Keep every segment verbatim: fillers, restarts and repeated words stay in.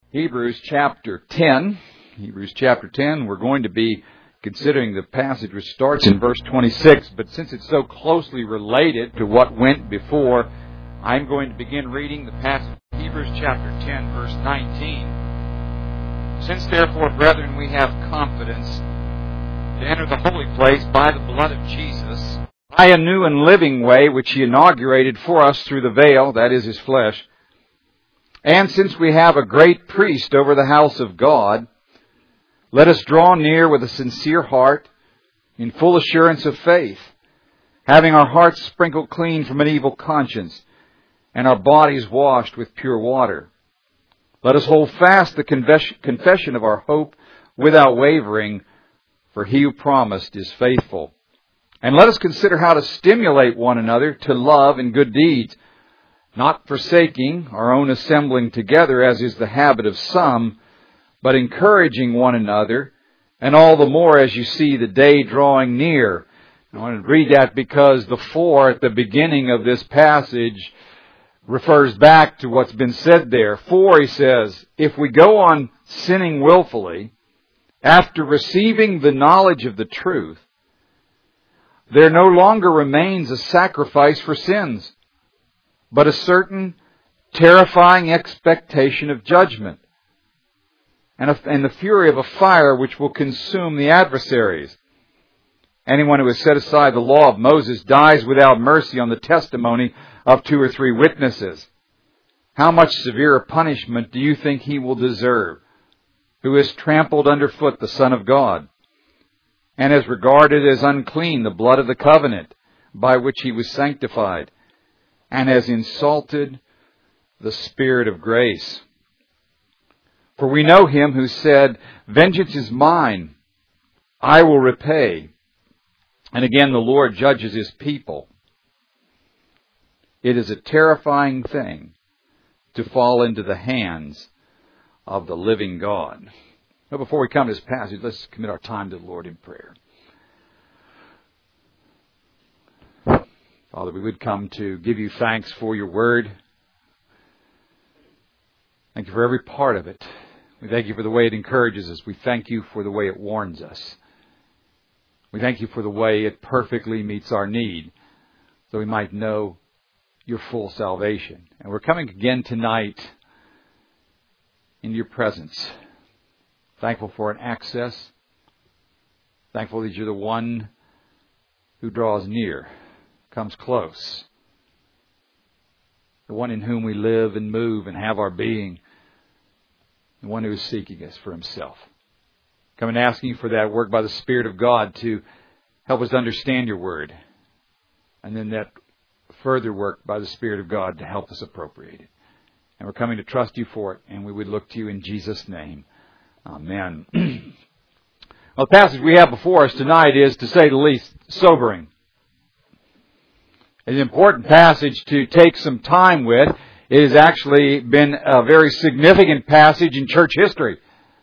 Hebrews chapter ten. Hebrews chapter ten, we're going to be considering the passage which starts in verse twenty-six, but since it's so closely related to what went before, I'm going to begin reading the passage of Hebrews chapter ten, verse nineteen. Since therefore, brethren, we have confidence to enter the holy place by the blood of Jesus, by a new and living way which He inaugurated for us through the veil, that is His flesh. And since we have a great priest over the house of God, let us draw near with a sincere heart, in full assurance of faith, having our hearts sprinkled clean from an evil conscience, and our bodies washed with pure water. Let us hold fast the confession of our hope without wavering, for He who promised is faithful. And let us consider how to stimulate one another to love and good deeds, not forsaking our own assembling together, as is the habit of some, but encouraging one another, and all the more as you see the day drawing near. I want to read that because the for at the beginning of this passage refers back to what's been said there. For, he says, if we go on sinning willfully, after receiving the knowledge of the truth, there no longer remains a sacrifice for sins, but a certain terrifying expectation of judgment, and, a, and the fury of a fire which will consume the adversaries. Anyone who has set aside the law of Moses dies without mercy on the testimony of two or three witnesses. How much severer punishment do you think he will deserve, who has trampled underfoot the Son of God, and has regarded as unclean the blood of the covenant by which he was sanctified, and has insulted the Spirit of grace? For we know Him who said, vengeance is mine, I will repay. And again, the Lord judges His people. It is a terrifying thing to fall into the hands of the living God. But before we come to this passage, let's commit our time to the Lord in prayer. Father, we would come to give You thanks for Your word. Thank You for every part of it. We thank You for the way it encourages us. We thank You for the way it warns us. We thank You for the way it perfectly meets our need, so we might know Your full salvation. And we're coming again tonight in Your presence. Thankful for an access. Thankful that You're the one who draws near, comes close. The one in whom we live and move and have our being. The one who is seeking us for Himself. Come and asking You for that work by the Spirit of God to help us understand Your word. And then that further work by the Spirit of God to help us appropriate it. And we're coming to trust You for it. And we would look to You in Jesus' name. Amen. Well, the passage we have before us tonight is, to say the least, sobering. It's an important passage to take some time with. It has actually been a very significant passage in church history.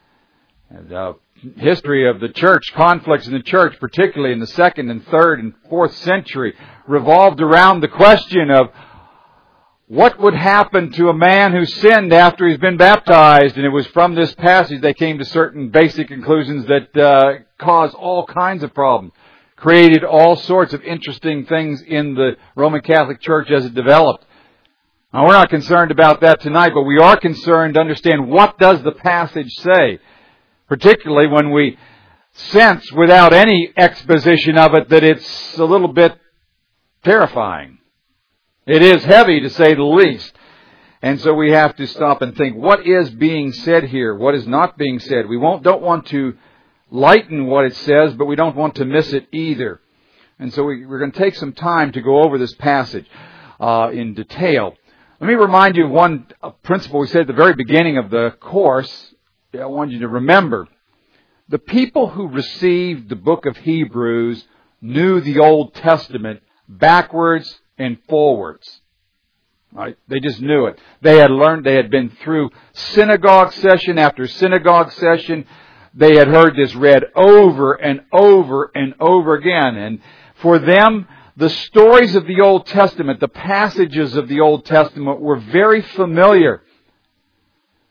The history of the church, conflicts in the church, particularly in the second and third and fourth century, revolved around the question of what would happen to a man who sinned after he's been baptized. And it was from this passage they came to certain basic conclusions that uh, caused all kinds of problems. Created all sorts of interesting things in the Roman Catholic Church as it developed. Now, we're not concerned about that tonight, but we are concerned to understand what does the passage say, particularly when we sense without any exposition of it that it's a little bit terrifying. It is heavy, to say the least. And so we have to stop and think, what is being said here? What is not being said? We won't, don't want to lighten what it says, but we don't want to miss it either. And so we, we're going to take some time to go over this passage uh, in detail. Let me remind you of one principle we said at the very beginning of the course. I want you to remember. The people who received the book of Hebrews knew the Old Testament backwards and forwards. Right? They just knew it. They had learned, they had been through synagogue session after synagogue session. They had heard this read over and over and over again. And for them, the stories of the Old Testament, the passages of the Old Testament were very familiar.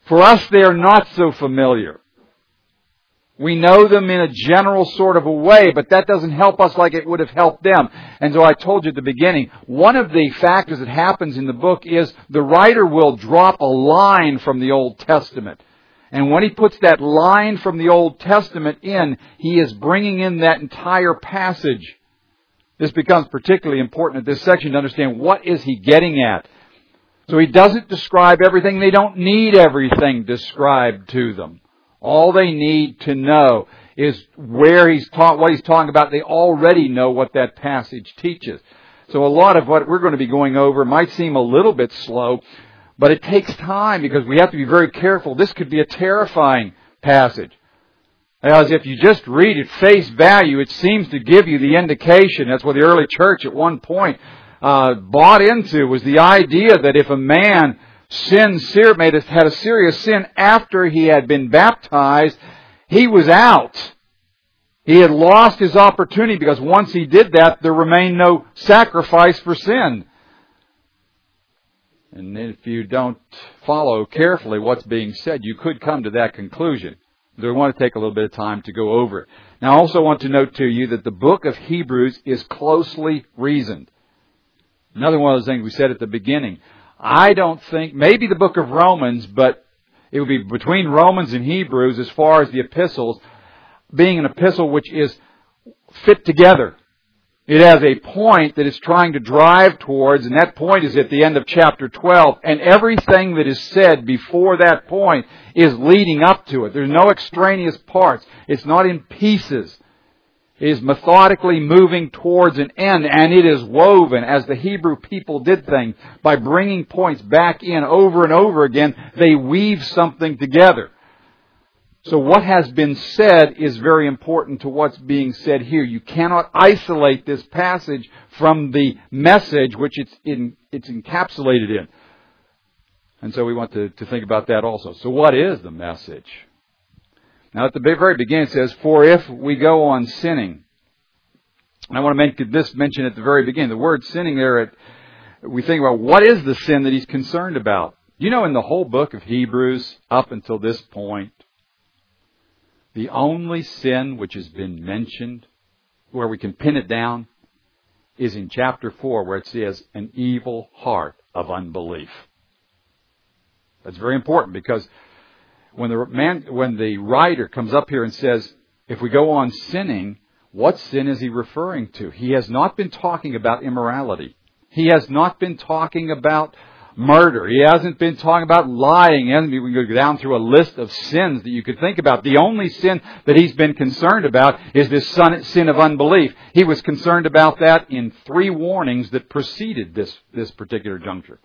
For us, they are not so familiar. We know them in a general sort of a way, but that doesn't help us like it would have helped them. And so I told you at the beginning, one of the factors that happens in the book is the writer will drop a line from the Old Testament. And when he puts that line from the Old Testament in, he is bringing in that entire passage. This becomes particularly important at this section to understand what is he getting at. So he doesn't describe everything. They don't need everything described to them. All they need to know is where he's taught, what he's talking about. They already know what that passage teaches. So a lot of what we're going to be going over might seem a little bit slow, but it takes time because we have to be very careful. This could be a terrifying passage. As if you just read at face value, it seems to give you the indication. That's what the early church at one point uh, bought into, was the idea that if a man sin, made us, had a serious sin after he had been baptized, he was out. He had lost his opportunity because once he did that, there remained no sacrifice for sin. And if you don't follow carefully what's being said, you could come to that conclusion. So we want to take a little bit of time to go over it. Now I also want to note to you that the book of Hebrews is closely reasoned. Another one of those things we said at the beginning. I don't think, maybe the book of Romans, but it would be between Romans and Hebrews as far as the epistles, being an epistle which is fit together. It has a point that it's trying to drive towards, and that point is at the end of chapter twelve, and everything that is said before that point is leading up to it. There's no extraneous parts. It's not in pieces. It is methodically moving towards an end, and it is woven, as the Hebrew people did things, by bringing points back in over and over again. They weave something together. So what has been said is very important to what's being said here. You cannot isolate this passage from the message which it's in, it's encapsulated in. And so we want to, to think about that also. So what is the message? Now, at the very beginning it says, for if we go on sinning. And I want to make this mention at the very beginning. The word sinning there, at, we think about what is the sin that he's concerned about. You know, in the whole book of Hebrews, up until this point, the only sin which has been mentioned, where we can pin it down, is in chapter four, where it says, an evil heart of unbelief. That's very important because When the man, when the writer comes up here and says, if we go on sinning, what sin is he referring to? He has not been talking about immorality. He has not been talking about murder. He hasn't been talking about lying. He hasn't been, we can go down through a list of sins that you could think about. The only sin that he's been concerned about is this sin of unbelief. He was concerned about that in three warnings that preceded this, this particular juncture.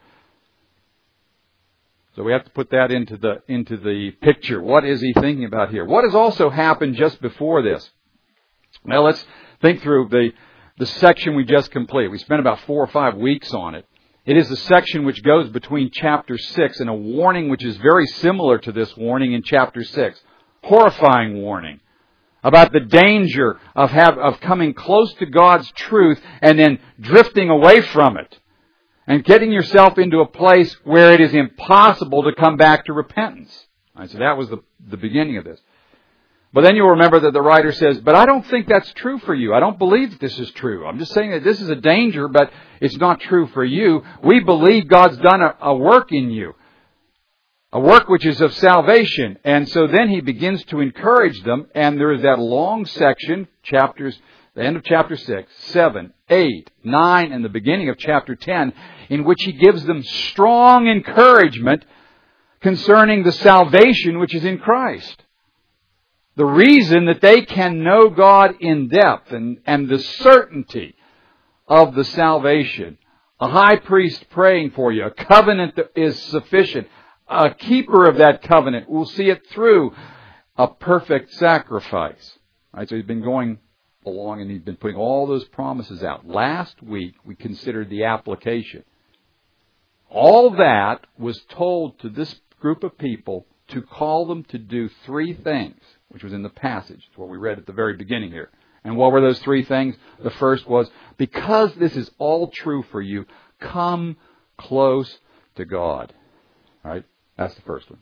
So we have to put that into the into the picture. What is he thinking about here? What has also happened just before this? Now let's think through the, the section we just completed. We spent about four or five weeks on it. It is the section which goes between chapter six and a warning which is very similar to this warning in chapter six. Horrifying warning about the danger of have, of coming close to God's truth and then drifting away from it. And getting yourself into a place where it is impossible to come back to repentance. All right, so that was the, the beginning of this. But then you'll remember that the writer says, but I don't think that's true for you. I don't believe that this is true. I'm just saying that this is a danger, but it's not true for you. We believe God's done a, a work in you. A work which is of salvation. And so then he begins to encourage them. And there is that long section, chapters, the end of chapter six, seven, eight, nine, and the beginning of chapter ten, in which he gives them strong encouragement concerning the salvation which is in Christ. The reason that they can know God in depth and, and the certainty of the salvation. A high priest praying for you. A covenant that is sufficient. A keeper of that covenant will see it through. A perfect sacrifice. All right, so he's been going along and he's been putting all those promises out. Last week we considered the application. All that was told to this group of people to call them to do three things, which was in the passage. It's what we read at the very beginning here. And what were those three things? The first was, because this is all true for you, come close to God. All right? That's the first one.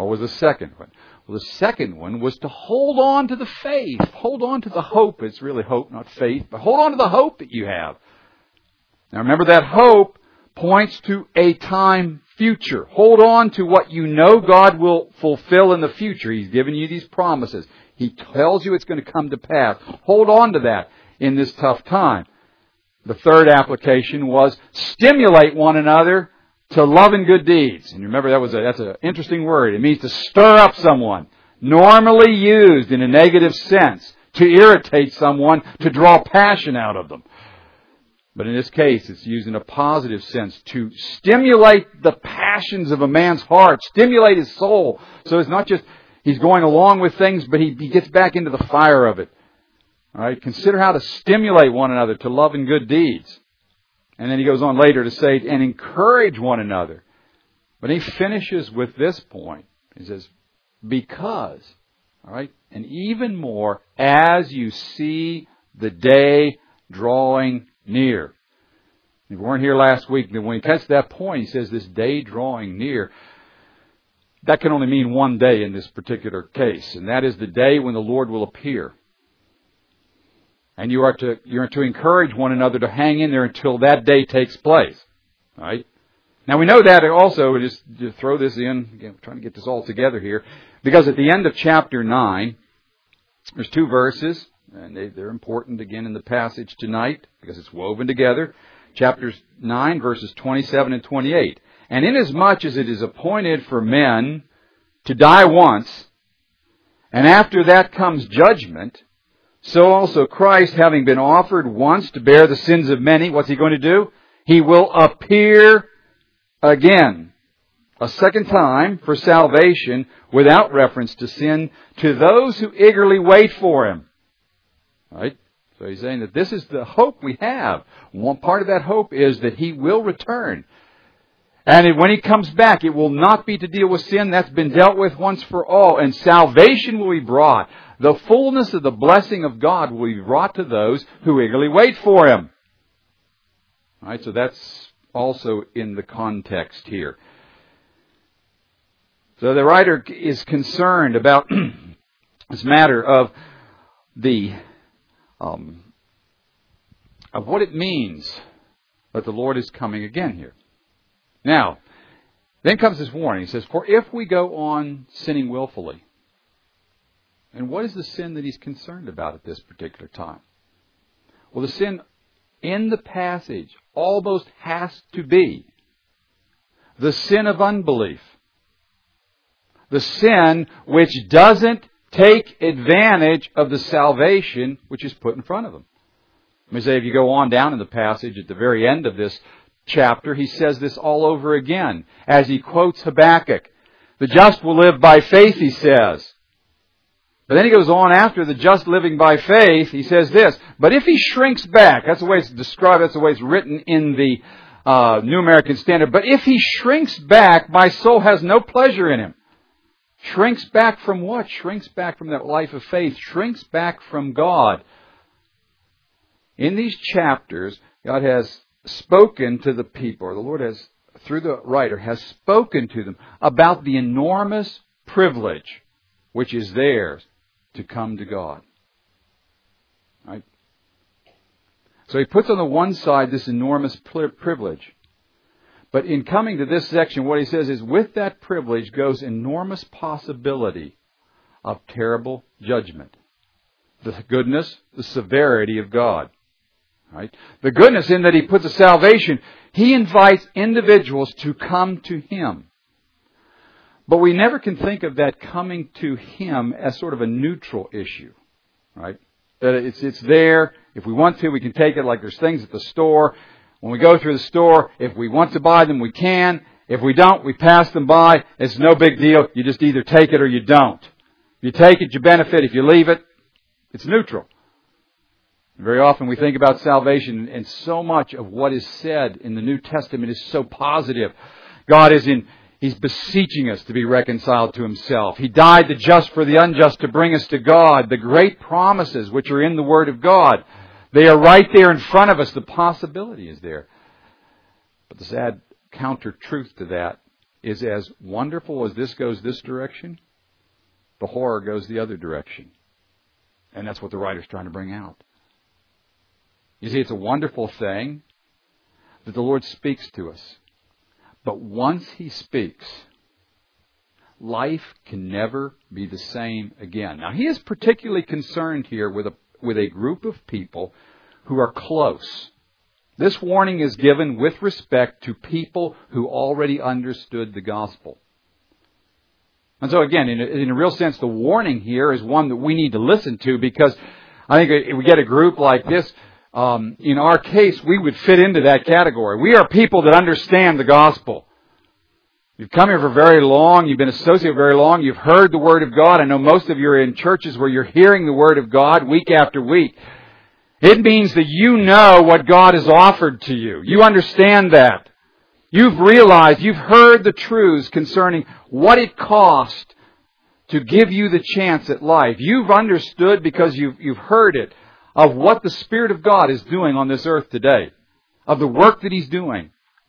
What was the second one? Well, the second one was to hold on to the faith. Hold on to the hope. It's really hope, not faith. But hold on to the hope that you have. Now remember, that hope points to a time future. Hold on to what you know God will fulfill in the future. He's given you these promises. He tells you it's going to come to pass. Hold on to that in this tough time. The third application was stimulate one another to love and good deeds. And remember, that was a, that's an interesting word. It means to stir up someone. Normally used in a negative sense. To irritate someone, to draw passion out of them. But in this case, it's used in a positive sense. To stimulate the passions of a man's heart. Stimulate his soul. So it's not just he's going along with things, but he, he gets back into the fire of it. All right? Consider how to stimulate one another to love and good deeds. And then he goes on later to say, and encourage one another. But he finishes with this point. He says, because, all right, and even more, as you see the day drawing near. If you weren't here last week, then when he gets to that point, he says this day drawing near. That can only mean one day in this particular case, and that is the day when the Lord will appear. And you are to you're to encourage one another to hang in there until that day takes place. All right? Now we know that also, just to throw this in, again, trying to get this all together here, because at the end of chapter nine, there's two verses, and they, they're important again in the passage tonight, because it's woven together. Chapters nine, verses twenty-seven and twenty-eight. And inasmuch as it is appointed for men to die once, and after that comes judgment, so also Christ, having been offered once to bear the sins of many, what's He going to do? He will appear again, a second time, for salvation, without reference to sin, to those who eagerly wait for Him. Right? So He's saying that this is the hope we have. One part of that hope is that He will return. And when He comes back, it will not be to deal with sin. That's been dealt with once for all. And salvation will be brought. The fullness of the blessing of God will be brought to those who eagerly wait for Him. All right, so that's also in the context here. So the writer is concerned about this matter of the um, of what it means that the Lord is coming again here. Now, then comes this warning. He says, for if we go on sinning willfully, and what is the sin that he's concerned about at this particular time? Well, the sin in the passage almost has to be the sin of unbelief. The sin which doesn't take advantage of the salvation which is put in front of them. Let me say, if you go on down in the passage at the very end of this chapter, he says this all over again as he quotes Habakkuk. The just will live by faith, he says. But then he goes on after the just living by faith, he says this, but if he shrinks back, that's the way it's described, that's the way it's written in the uh, New American Standard, but if he shrinks back, my soul has no pleasure in him. Shrinks back from what? Shrinks back from that life of faith. Shrinks back from God. In these chapters, God has spoken to the people, or the Lord has, through the writer, has spoken to them about the enormous privilege which is theirs to come to God. Right? So he puts on the one side this enormous privilege. But in coming to this section, what he says is, with that privilege goes enormous possibility of terrible judgment. The goodness, the severity of God. Right? The goodness in that He puts a salvation. He invites individuals to come to Him. But we never can think of that coming to Him as sort of a neutral issue. Right? That it's, it's there. If we want to, we can take it like there's things at the store. When we go through the store, if we want to buy them, we can. If we don't, we pass them by. It's no big deal. You just either take it or you don't. If you take it, you benefit. If you leave it, it's neutral. Very often we think about salvation, and so much of what is said in the New Testament is so positive. God is in, He's beseeching us to be reconciled to Himself. He died the just for the unjust to bring us to God. The great promises which are in the Word of God, they are right there in front of us. The possibility is there. But the sad counter-truth to that is as wonderful as this goes this direction, the horror goes the other direction. And that's what the writer's trying to bring out. You see, it's a wonderful thing that the Lord speaks to us. But once He speaks, life can never be the same again. Now, He is particularly concerned here with a, with a group of people who are close. This warning is given with respect to people who already understood the gospel. And so again, in a, in a real sense, the warning here is one that we need to listen to, because I think if we get a group like this, um, in our case, we would fit into that category. We are people that understand the gospel. You've come here for very long. You've been associated very long. You've heard the Word of God. I know most of you are in churches where you're hearing the Word of God week after week. It means that you know what God has offered to you. You understand that. You've realized, you've heard the truths concerning what it cost to give you the chance at life. You've understood, because you've, you've heard it, of what the Spirit of God is doing on this earth today, of the work that He's doing.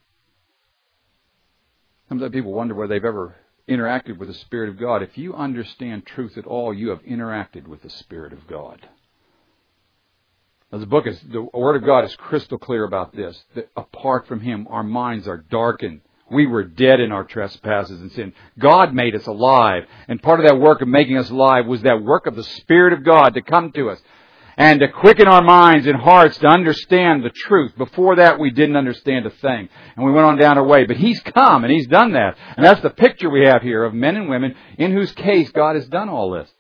Sometimes people wonder whether they've ever interacted with the Spirit of God. If you understand truth at all, you have interacted with the Spirit of God. Now, the book is, the Word of God is crystal clear about this, that apart from Him, our minds are darkened. We were dead in our trespasses and sin. God made us alive. And part of that work of making us alive was that work of the Spirit of God to come to us and to quicken our minds and hearts to understand the truth. Before that, we didn't understand a thing. And we went on down our way. But He's come and He's done that. And that's the picture we have here of men and women in whose case God has done all this.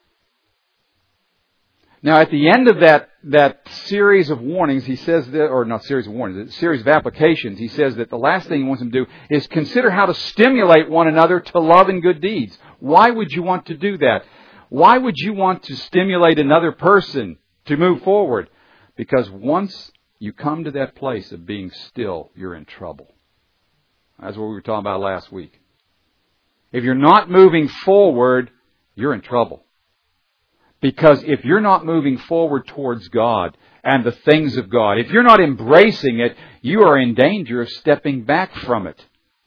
Now, at the end of that, that series of warnings, he says that, or not series of warnings, a series of applications, he says that the last thing he wants them to do is consider how to stimulate one another to love and good deeds. Why would you want to do that? Why would you want to stimulate another person to move forward? Because once you come to that place of being still, you're in trouble. That's what we were talking about last week. If you're not moving forward, you're in trouble. Because if you're not moving forward towards God and the things of God, if you're not embracing it, you are in danger of stepping back from it.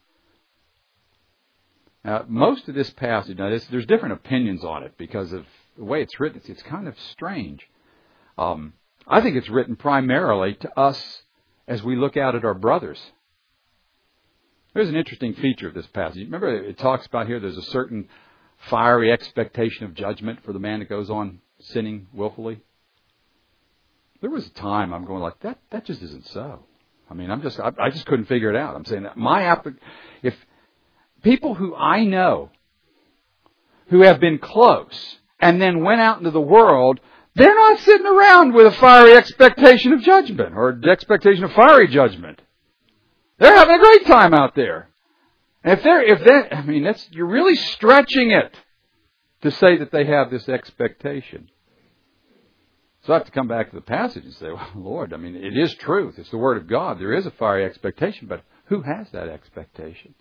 Now, most of this passage, now this, there's different opinions on it because of the way it's written. It's, it's kind of strange. Um, I think it's written primarily to us as we look out at our brothers. There's an interesting feature of this passage. Remember, it talks about here there's a certain fiery expectation of judgment for the man that goes on sinning willfully. There was a time I'm going like, that that just isn't so. I mean, I'm just, I, I just couldn't figure it out. I'm saying that my, if people who I know who have been close and then went out into the world, they're not sitting around with a fiery expectation of judgment or expectation of fiery judgment. They're having a great time out there. And if they're, if that, I mean, that's, you're really stretching it to say that they have this expectation. So I have to come back to the passage and say, well, Lord, I mean, it is truth. It's the Word of God. There is a fiery expectation, but who has that expectation?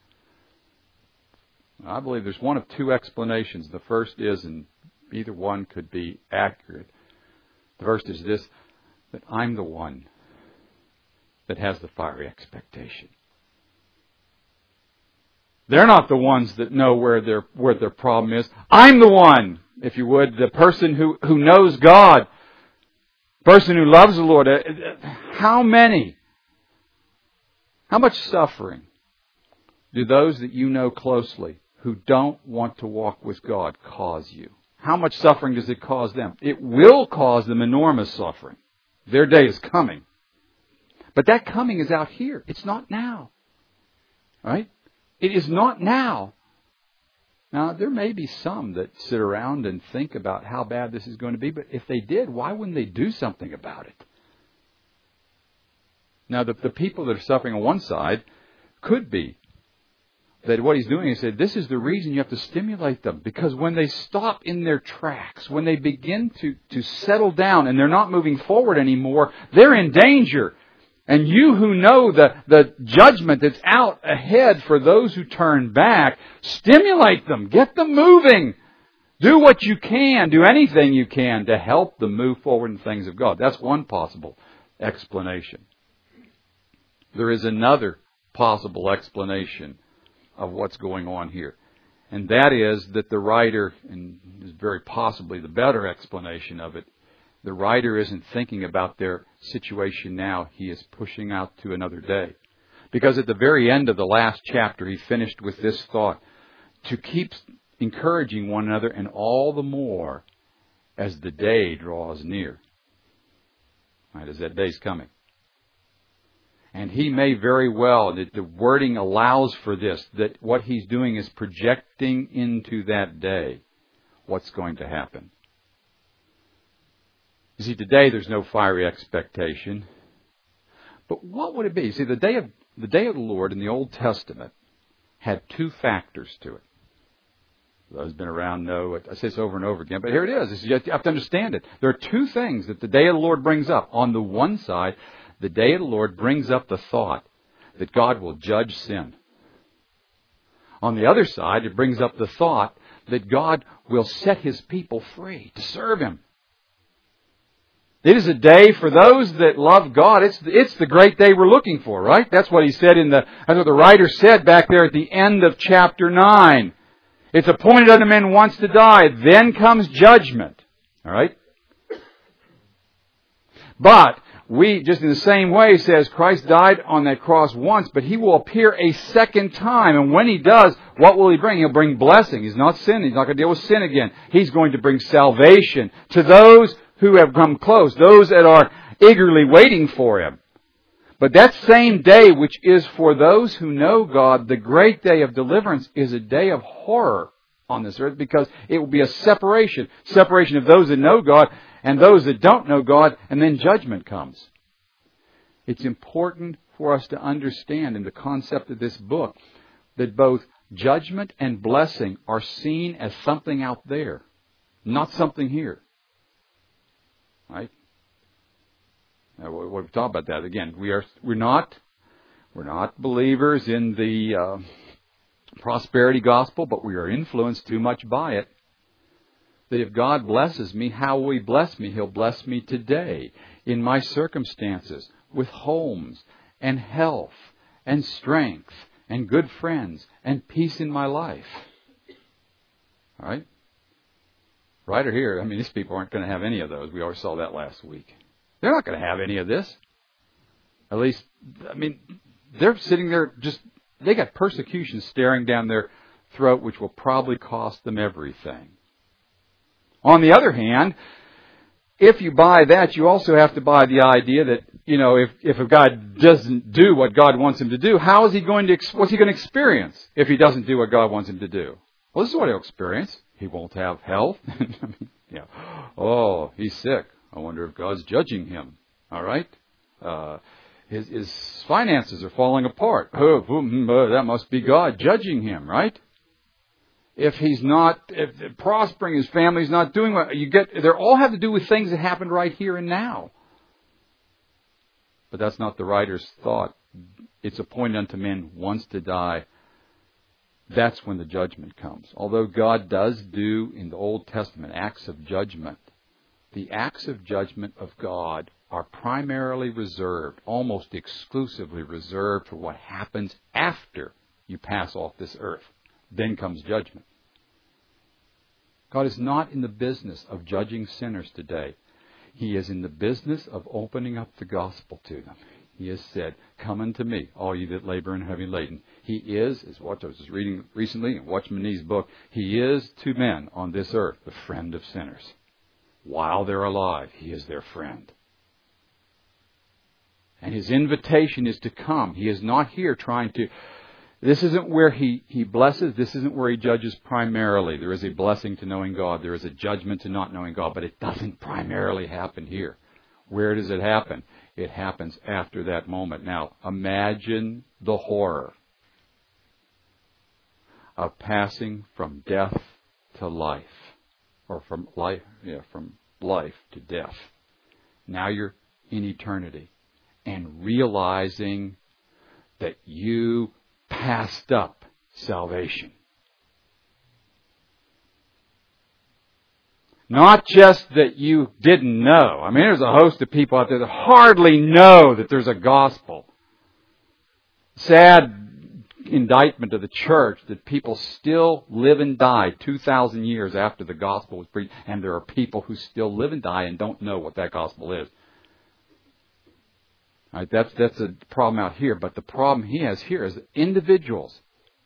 I believe there's one of two explanations. The first is, and either one could be accurate. The first is this, that I'm the one that has the fiery expectation. They're not the ones that know where their where their problem is. I'm the one, if you would, the person who, who knows God, person who loves the Lord. How many, how much suffering do those that you know closely who don't want to walk with God cause you? How much suffering does it cause them? It will cause them enormous suffering. Their day is coming. But that coming is out here. It's not now. Right? It is not now. Now, there may be some that sit around and think about how bad this is going to be, but if they did, why wouldn't they do something about it? Now, the, the people that are suffering on one side could be that what he's doing is say, this is the reason you have to stimulate them. Because when they stop in their tracks, when they begin to, to settle down and they're not moving forward anymore, they're in danger. And you who know the, the judgment that's out ahead for those who turn back, stimulate them. Get them moving. Do what you can. Do anything you can to help them move forward in the things of God. That's one possible explanation. There is another possible explanation of what's going on here. And that is that the writer, and is very possibly the better explanation of it, the writer isn't thinking about their situation now. He is pushing out to another day. Because at the very end of the last chapter, he finished with this thought: to keep encouraging one another, and all the more as the day draws near. Right, as that day's coming. And he may very well, that the wording allows for this, that what he's doing is projecting into that day what's going to happen. You see, today there's no fiery expectation. But what would it be? See, the day of the day of the Lord in the Old Testament had two factors to it. Those who've been around know it. I say this over and over again, but here it is. You have to understand it. There are two things that the day of the Lord brings up. On the one side, the day of the Lord brings up the thought that God will judge sin. On the other side, it brings up the thought that God will set His people free to serve Him. It is a day for those that love God. It's, it's the great day we're looking for, right? That's what he said in the, that's what the writer said back there at the end of chapter nine. It's appointed unto men once to die. Then comes judgment. All right? But we, just in the same way, says Christ died on that cross once, but He will appear a second time. And when He does, what will He bring? He'll bring blessing. He's not sin. He's not going to deal with sin again. He's going to bring salvation to those who have come close, those that are eagerly waiting for Him. But that same day, which is for those who know God, the great day of deliverance, is a day of horror on this earth, because it will be a separation. Separation of those that know God and those that don't know God, and then judgment comes. It's important for us to understand in the concept of this book that both judgment and blessing are seen as something out there, not something here. Right? Now, we've talked about that again. We are we're not we're not believers in the uh, prosperity gospel, but we are influenced too much by it. That if God blesses me, how will He bless me? He'll bless me today in my circumstances with homes and health and strength and good friends and peace in my life. All right? Right or here, I mean, these people aren't going to have any of those. We already saw that last week. They're not going to have any of this. At least, I mean, they're sitting there just, they got persecution staring down their throat, which will probably cost them everything. On the other hand, if you buy that, you also have to buy the idea that, you know, if, if a guy doesn't do what God wants him to do, how is he going to, what's he going to experience if he doesn't do what God wants him to do? Well, this is what he'll experience. He won't have health. yeah. Oh, he's sick. I wonder if God's judging him. All right? Uh, his, his finances are falling apart. Oh, that must be God judging him, right? If he's not if, if prospering, his family's not doing what you get. They all have to do with things that happened right here and now. But that's not the writer's thought. It's appointed unto men once to die. That's when the judgment comes. Although God does do in the Old Testament acts of judgment, the acts of judgment of God are primarily reserved, almost exclusively reserved for what happens after you pass off this earth. Then comes judgment. God is not in the business of judging sinners today. He is in the business of opening up the gospel to them. He has said, "Come unto me, all ye that labor and are heavy laden." He is, as what I was reading recently in Watchman Nee's book, He is to men on this earth the friend of sinners. While they're alive, He is their friend. And His invitation is to come. He is not here trying to... This isn't where he, he blesses. This isn't where He judges primarily. There is a blessing to knowing God. There is a judgment to not knowing God. But it doesn't primarily happen here. Where does it happen? It happens after that moment. Now, imagine the horror of passing from death to life. Or from life, yeah, from life to death. Now you're in eternity. And realizing that you passed up salvation. Not just that you didn't know. I mean, there's a host of people out there that hardly know that there's a gospel. Sad indictment of the church that people still live and die two thousand years after the gospel was preached, and there are people who still live and die and don't know what that gospel is. All right, that's, that's a problem out here, but the problem he has here is individuals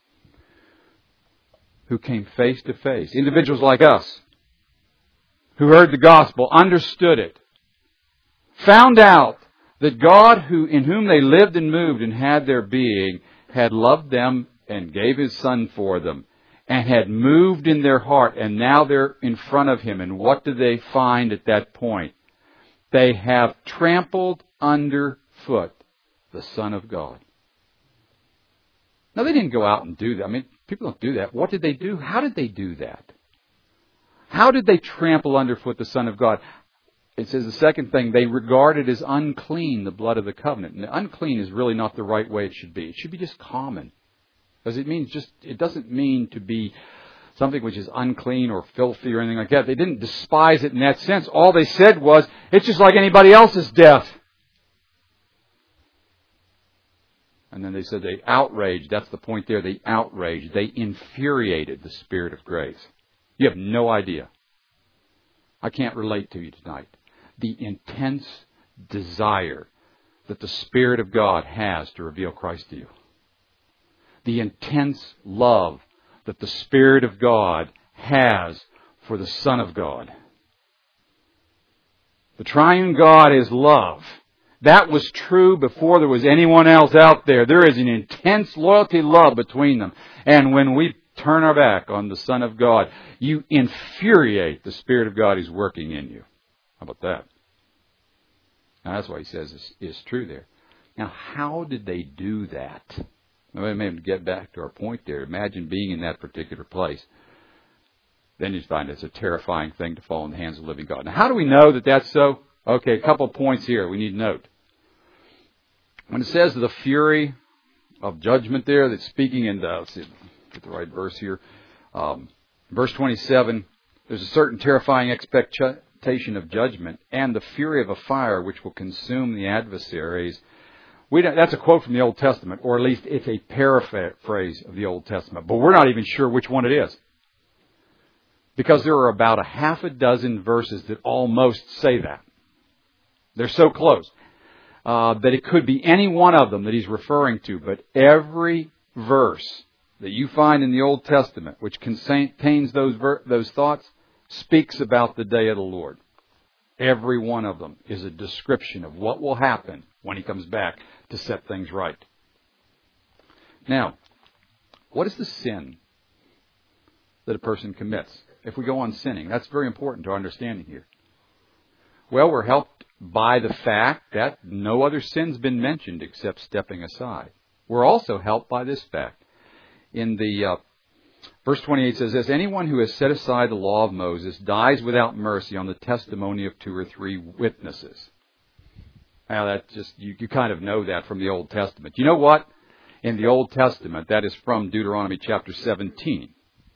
who came face to face, individuals like us, who heard the gospel, understood it, found out that God, who in whom they lived and moved and had their being, had loved them and gave His Son for them, and had moved in their heart, and now they're in front of Him. And what do they find at that point? They have trampled underfoot the Son of God. Now, they didn't go out and do that. I mean, people don't do that. What did they do? How did they do that? How did they trample underfoot the Son of God? It says the second thing, they regarded as unclean the blood of the covenant. And unclean is really not the right way it should be. It should be just common. Because it means just, it doesn't mean to be something which is unclean or filthy or anything like that. They didn't despise it in that sense. All they said was, it's just like anybody else's death. And then they said they outraged. That's the point there. They outraged. They infuriated the Spirit of grace. You have no idea. I can't relate to you tonight. The intense desire that the Spirit of God has to reveal Christ to you. The intense love that the Spirit of God has for the Son of God. The triune God is love. That was true before there was anyone else out there. There is an intense loyalty love between them. And when we turn our back on the Son of God, you infuriate the Spirit of God who's working in you. How about that? Now, that's why he says is, is true there. Now, how did they do that? Well, maybe to get back to our point there. Imagine being in that particular place. Then you find it's a terrifying thing to fall in the hands of the living God. Now, how do we know that that's so? Okay, a couple of points here we need to note. When it says the fury of judgment there, that's speaking in the, let's see, get the right verse here. Um, verse twenty-seven, there's a certain terrifying expectation of judgment and the fury of a fire which will consume the adversaries. We don't, that's a quote from the Old Testament, or at least it's a paraphrase of the Old Testament. But we're not even sure which one it is. Because there are about a half a dozen verses that almost say that. They're so close uh, that it could be any one of them that he's referring to. But every verse that you find in the Old Testament which contains those ver- those thoughts speaks about the day of the Lord. Every one of them is a description of what will happen when He comes back to set things right. Now, what is the sin that a person commits? If we go on sinning, that's very important to our understanding here. Well, we're helped by the fact that no other sin's been mentioned except stepping aside. We're also helped by this fact. In the uh, verse twenty-eight says this, anyone who has set aside the law of Moses dies without mercy on the testimony of two or three witnesses. Now, that just you, you kind of know that from the Old Testament. You know what? In the Old Testament, that is from Deuteronomy chapter seventeen.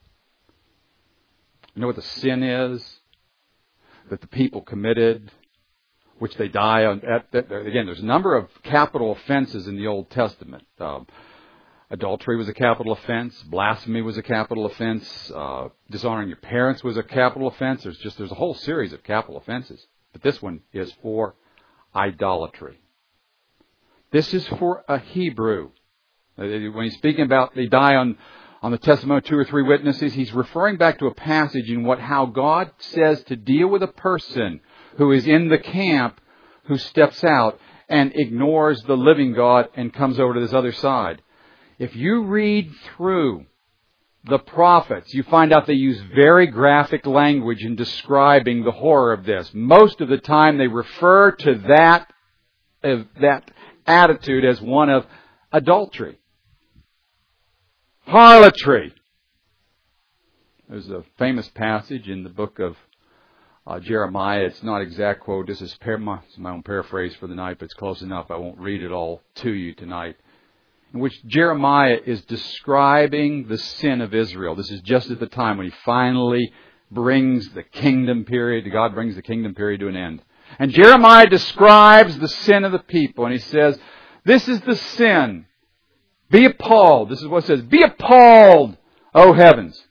You know what the sin is that the people committed, which they die on? At, at, again, there's a number of capital offenses in the Old Testament. Um, adultery was a capital offense. Blasphemy was a capital offense. Uh, dishonoring your parents was a capital offense. There's just there's a whole series of capital offenses. But this one is for idolatry. This is for a Hebrew. When he's speaking about they die on, on the testimony of two or three witnesses, he's referring back to a passage in what how God says to deal with a person who is in the camp, who steps out and ignores the living God and comes over to this other side. If you read through the prophets, you find out they use very graphic language in describing the horror of this. Most of the time they refer to that, uh, that attitude as one of adultery. Harlotry. There's a famous passage in the book of uh, Jeremiah. It's not exact quote. This is par- my, my own paraphrase for the night, but it's close enough. I won't read it all to you tonight. In which Jeremiah is describing the sin of Israel. This is just at the time when he finally brings the kingdom period, God brings the kingdom period to an end. And Jeremiah describes the sin of the people, and he says, this is the sin Be appalled. This is what it says. Be appalled, O heavens.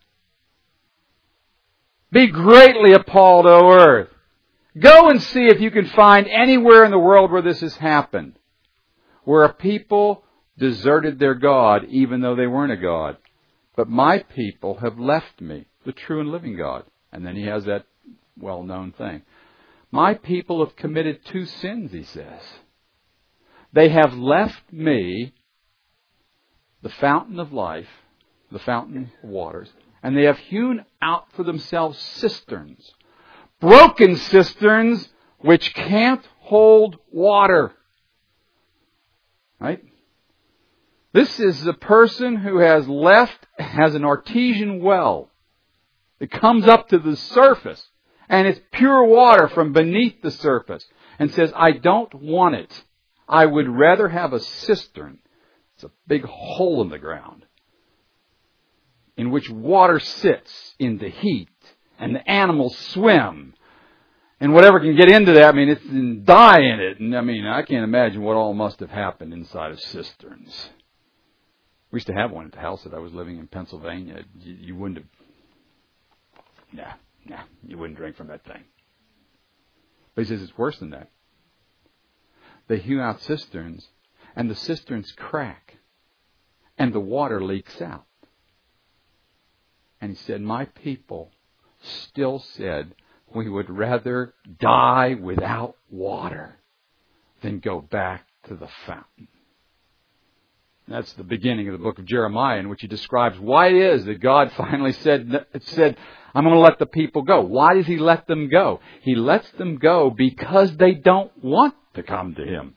Be greatly appalled, O earth. Go and see if you can find anywhere in the world where this has happened. Where a people deserted their God even though they weren't a God. But my people have left me, the true and living God. And then he has that well-known thing. My people have committed two sins, he says. They have left me, the fountain of life, the fountain of waters, and they have hewn out for themselves cisterns. Broken cisterns which can't hold water. Right? This is the person who has left, has an artesian well. It comes up to the surface, and it's pure water from beneath the surface, and says, I don't want it. I would rather have a cistern. It's a big hole in the ground in which water sits in the heat, and the animals swim. And whatever can get into that, I mean, it's and die in it. And I mean, I can't imagine what all must have happened inside of cisterns. We used to have one at the house that I was living in Pennsylvania. You, you wouldn't have, nah, nah, you wouldn't drink from that thing. But he says it's worse than that. They hew out cisterns, and the cisterns crack, and the water leaks out. And he said, my people still said, we would rather die without water than go back to the fountain. That's the beginning of the book of Jeremiah, in which he describes why it is that God finally said, said, I'm going to let the people go. Why does he let them go? He lets them go because they don't want to come to him.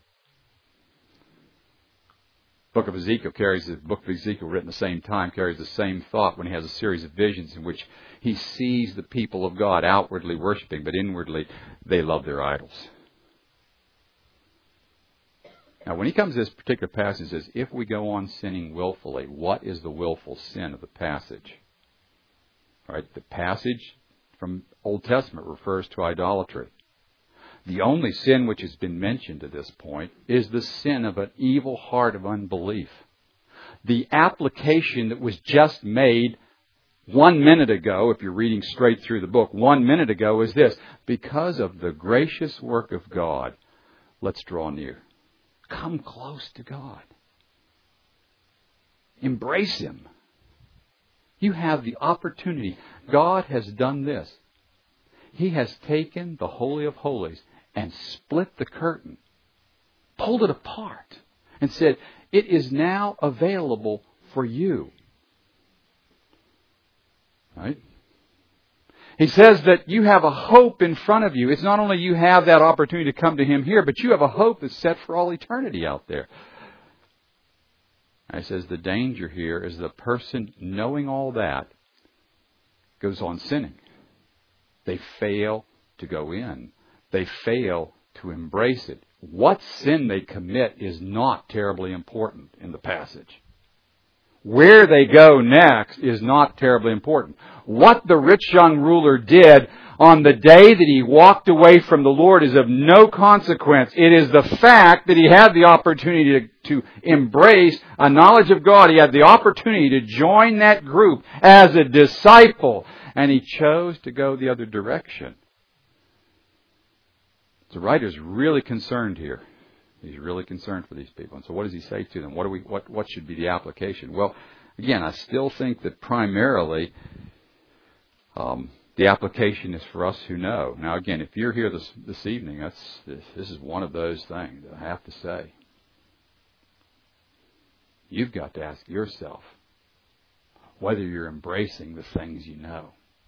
The book of Ezekiel carries, the book of Ezekiel written at the same time, carries the same thought when he has a series of visions in which he sees the people of God outwardly worshiping, but inwardly they love their idols. Now, when he comes to this particular passage, he says, if we go on sinning willfully, what is the willful sin of the passage? All right, the passage from Old Testament refers to idolatry. The only sin which has been mentioned to this point is the sin of an evil heart of unbelief. The application that was just made one minute ago, if you're reading straight through the book, one minute ago is this: because of the gracious work of God, let's draw near. Come close to God. Embrace him. You have the opportunity. God has done this. He has taken the Holy of Holies and split the curtain, pulled it apart, and said, it is now available for you. Right? He says that you have a hope in front of you. It's not only you have that opportunity to come to him here, but you have a hope that's set for all eternity out there. And he says the danger here is the person knowing all that goes on sinning. They fail to go in. They fail to embrace it. What sin they commit is not terribly important in the passage. Where they go next is not terribly important. What the rich young ruler did on the day that he walked away from the Lord is of no consequence. It is the fact that he had the opportunity to, to embrace a knowledge of God. He had the opportunity to join that group as a disciple, and he chose to go the other direction. The writer's really concerned here. He's really concerned for these people. And so what does he say to them? What do we? What, what should be the application? Well, again, I still think that primarily um, the application is for us who know. Now, again, if you're here this, this evening, that's this, this is one of those things that I have to say. You've got to ask yourself whether you're embracing the things you know.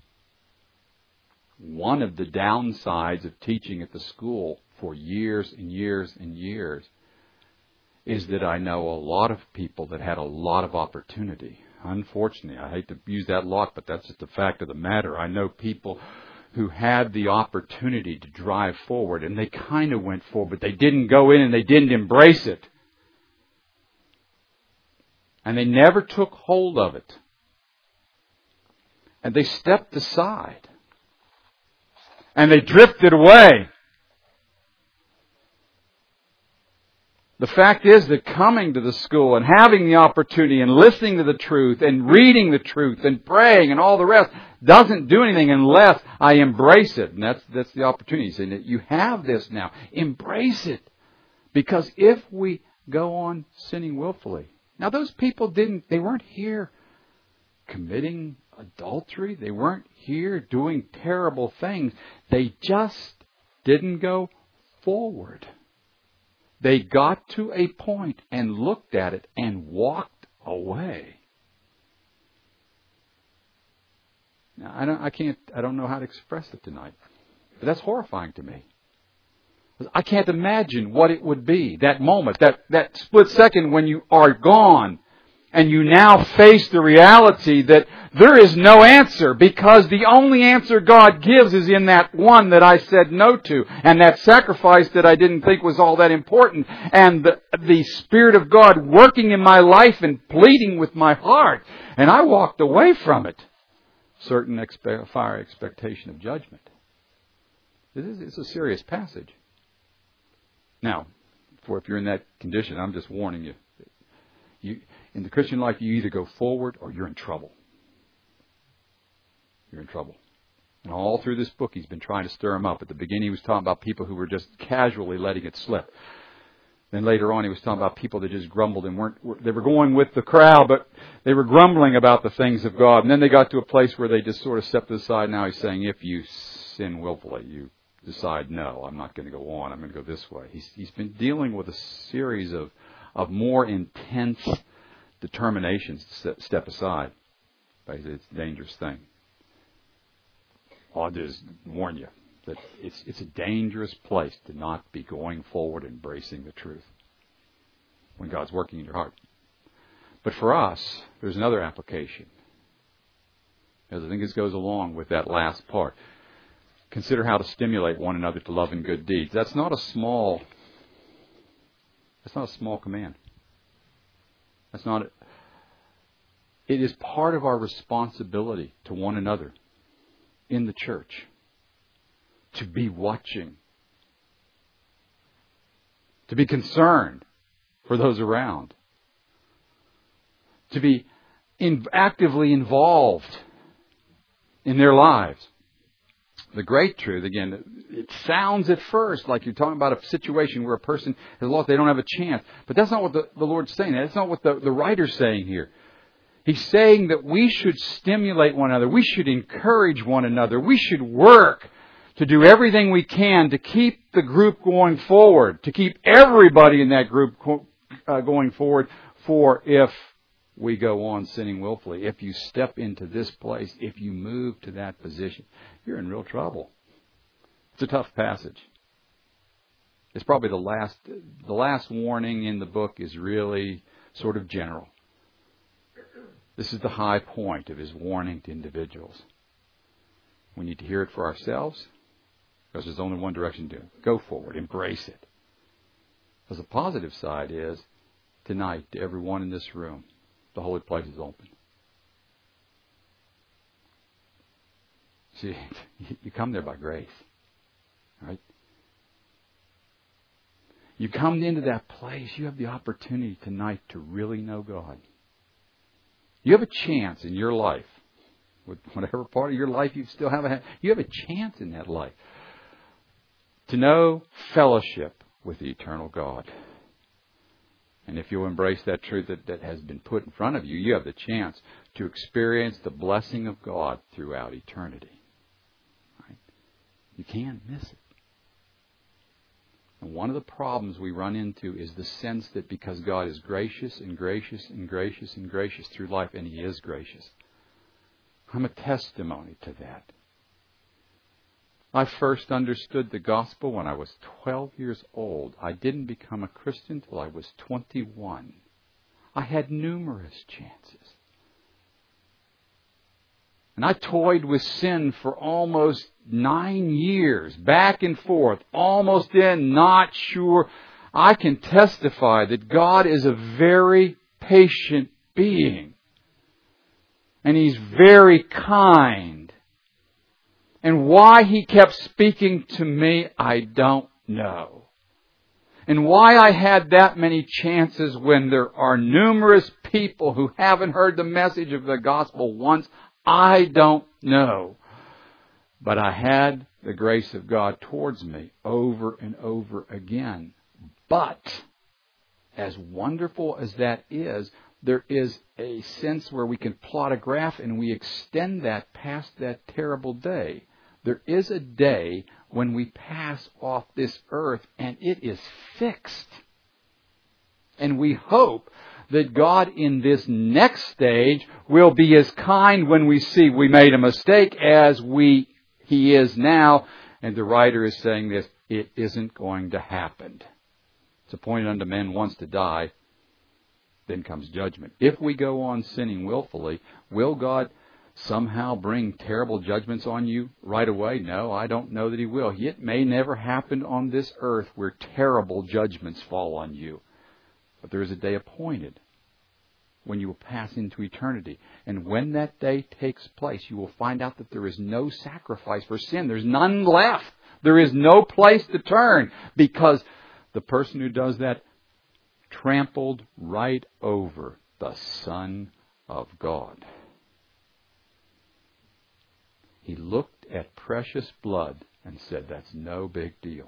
One of the downsides of teaching at the school for years and years and years is that I know a lot of people that had a lot of opportunity. Unfortunately, I hate to use that lot, but that's just the fact of the matter. I know people who had the opportunity to drive forward, and they kind of went forward, but they didn't go in and they didn't embrace it. And they never took hold of it. And they stepped aside. And they drifted away. The fact is that coming to the school and having the opportunity and listening to the truth and reading the truth and praying and all the rest doesn't do anything unless I embrace it. And that's, that's the opportunity. Saying that you have this now. Embrace it. Because if we go on sinning willfully. Now those people didn't, they weren't here committing adultery. They weren't here doing terrible things. They just didn't go forward. They got to a point and looked at it and walked away. Now, I don't, I can't, I don't know how to express it tonight. But that's horrifying to me. I can't imagine what it would be, that moment, that, that split second when you are gone. And you now face the reality that there is no answer, because the only answer God gives is in that one that I said no to, and that sacrifice that I didn't think was all that important, and the, the Spirit of God working in my life and pleading with my heart. And I walked away from it. Certain expe- fire expectation of judgment. It is, it's a serious passage. Now, for if you're in that condition, I'm just warning you. You in the Christian life, you either go forward or you're in trouble. You're in trouble. And all through this book, he's been trying to stir them up. At the beginning, he was talking about people who were just casually letting it slip. Then later on, he was talking about people that just grumbled and weren't, they were going with the crowd, but they were grumbling about the things of God. And then they got to a place where they just sort of stepped aside. Now he's saying, if you sin willfully, you decide, no, I'm not going to go on. I'm going to go this way. He's, he's been dealing with a series of, of more intense determinations to step aside. It's a dangerous thing. All I'll do is warn you that it's, it's a dangerous place to not be going forward and embracing the truth when God's working in your heart. But for us, there's another application. As I think this goes along with that last part. Consider how to stimulate one another to love and good deeds. That's not a small, that's not a small command. That's not, it is part of our responsibility to one another in the church to be watching, to be concerned for those around, to be in, actively involved in their lives. The great truth, again, it sounds at first like you're talking about a situation where a person has lost, they don't have a chance. But that's not what the, the Lord's saying. That's not what the, the writer's saying here. He's saying that we should stimulate one another. We should encourage one another. We should work to do everything we can to keep the group going forward, to keep everybody in that group uh, going forward. For if we go on sinning willfully, if you step into this place, if you move to that position, you're in real trouble. It's a tough passage. It's probably the last, the last warning in the book is really sort of general. This is the high point of his warning to individuals. We need to hear it for ourselves, because there's only one direction to go forward, embrace it. Because the positive side is, tonight, to everyone in this room, the holy place is open. See, you come there by grace. Right? You come into that place, you have the opportunity tonight to really know God. You have a chance in your life, with whatever part of your life you still haven't had, you have a chance in that life to know fellowship with the eternal God. And if you'll embrace that truth that, that has been put in front of you, you have the chance to experience the blessing of God throughout eternity. Right? You can't miss it. And one of the problems we run into is the sense that because God is gracious and gracious and gracious and gracious through life, and He is gracious. I'm a testimony to that. I first understood the gospel when I was twelve years old. I didn't become a Christian till I was twenty-one. I had numerous chances. And I toyed with sin for almost nine years, back and forth, almost in, not sure. I can testify that God is a very patient being. And He's very kind. And why He kept speaking to me, I don't know. And why I had that many chances when there are numerous people who haven't heard the message of the gospel once, I don't know. But I had the grace of God towards me over and over again. But, as wonderful as that is, there is a sense where we can plot a graph and we extend that past that terrible day. There is a day when we pass off this earth and it is fixed. And we hope that God in this next stage will be as kind when we see we made a mistake as we He is now. And the writer is saying this, it isn't going to happen. It's appointed unto men once to die, then comes judgment. If we go on sinning willfully, will God somehow bring terrible judgments on you right away? No, I don't know that He will. It may never happen on this earth where terrible judgments fall on you. But there is a day appointed when you will pass into eternity. And when that day takes place, you will find out that there is no sacrifice for sin. There's none left. There is no place to turn, because the person who does that trampled right over the Son of God. He looked at precious blood and said, that's no big deal.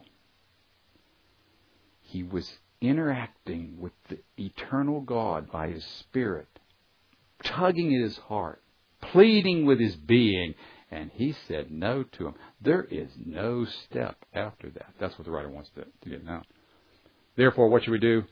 He was interacting with the eternal God by His Spirit, tugging at his heart, pleading with his being, and He said no to him. There is no step after that. That's what the writer wants to, to get now. Therefore, what should we do?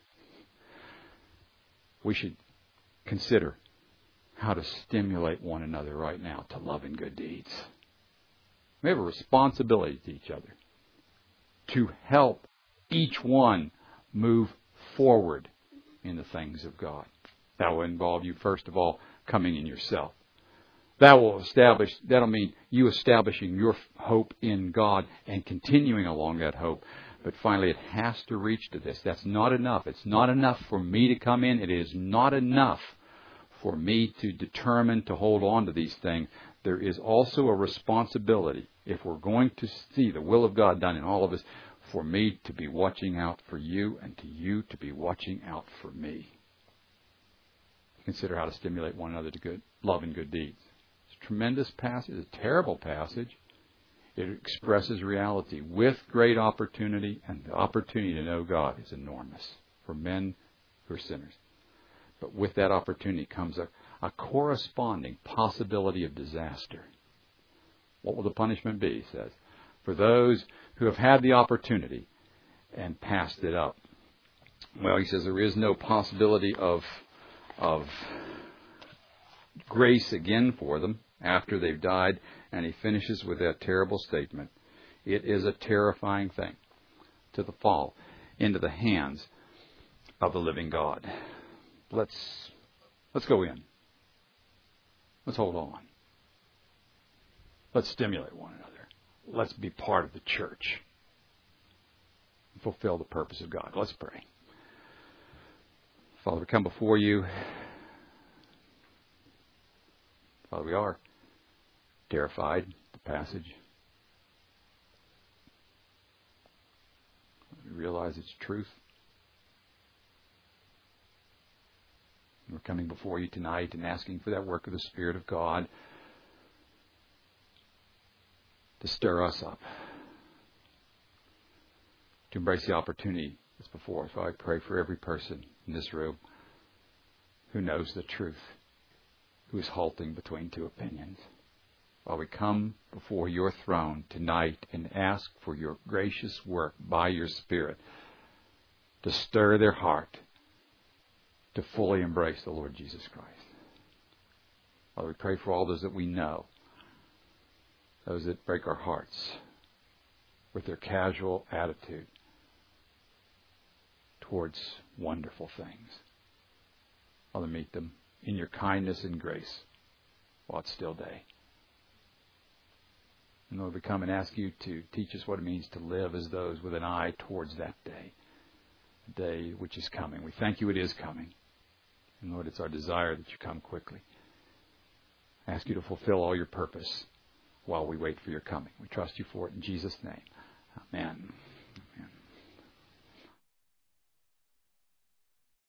We should consider how to stimulate one another right now to love and good deeds. We have a responsibility to each other to help each one move forward in the things of God. That will involve you, first of all, coming in yourself. That will establish, that'll mean you establishing your hope in God and continuing along that hope. But finally, it has to reach to this. That's not enough. It's not enough for me to come in. It is not enough for me to determine to hold on to these things. There is also a responsibility, if we're going to see the will of God done in all of us, for me to be watching out for you and to you to be watching out for me. Consider how to stimulate one another to good love and good deeds. It's a tremendous passage. It's a terrible passage. It expresses reality with great opportunity, and the opportunity to know God is enormous for men who are sinners. But with that opportunity comes a, a corresponding possibility of disaster. What will the punishment be, he says, for those who have had the opportunity and passed it up? Well, he says there is no possibility of, of grace again for them after they've died. And he finishes with that terrible statement. It is a terrifying thing to the fall into the hands of the living God. Let's let's go in. Let's hold on. Let's stimulate one another. Let's be part of the church. Fulfill the purpose of God. Let's pray. Father, we come before you. Father, we are terrified, the passage. We realize its truth. We're coming before you tonight and asking for that work of the Spirit of God to stir us up, to embrace the opportunity that's before us. So I pray for every person in this room who knows the truth, who is halting between two opinions. While we come before your throne tonight and ask for your gracious work by your Spirit to stir their heart to fully embrace the Lord Jesus Christ. Father, we pray for all those that we know, those that break our hearts with their casual attitude towards wonderful things. Father, meet them in your kindness and grace while it's still day. And Lord, we come and ask you to teach us what it means to live as those with an eye towards that day, the day which is coming. We thank you it is coming. And Lord, it's our desire that you come quickly. I ask you to fulfill all your purpose while we wait for your coming. We trust you for it in Jesus' name. Amen.